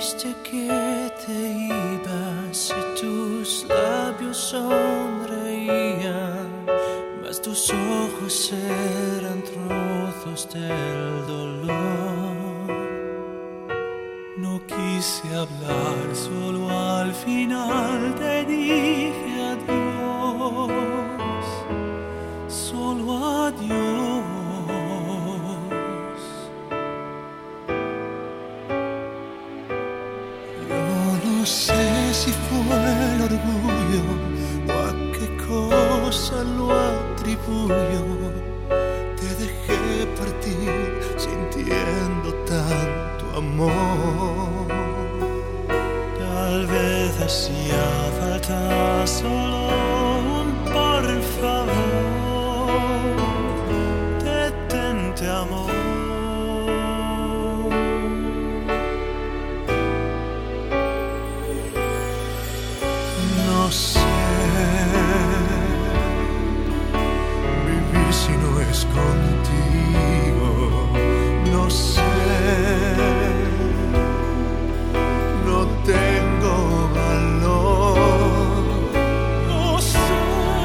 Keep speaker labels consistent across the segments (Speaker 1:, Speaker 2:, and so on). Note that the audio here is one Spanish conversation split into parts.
Speaker 1: dijiste que te ibas y tus labios sonreían, mas tus ojos eran trozos del dolor. No quise hablar, solo al final te dije adiós, solo adiós. No sé si fue el orgullo o a qué cosa lo atribuyo. Te dejé partir sintiendo tanto amor. Tal vez hacía falta solo un por favor. Detente, amor. No sé vivir si no es contigo. No sé, no tengo valor. No sé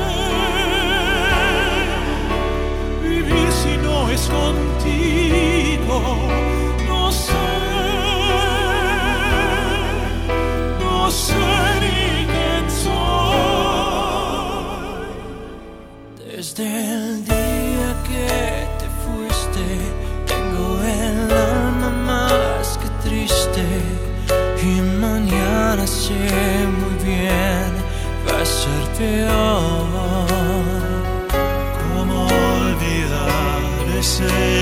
Speaker 1: vivir si no es contigo. No sé, no sé ni quién soy. Desde el día que te fuiste, tengo el alma más que triste. Y mañana sé muy bien, va a ser peor. ¿Cómo olvidar ese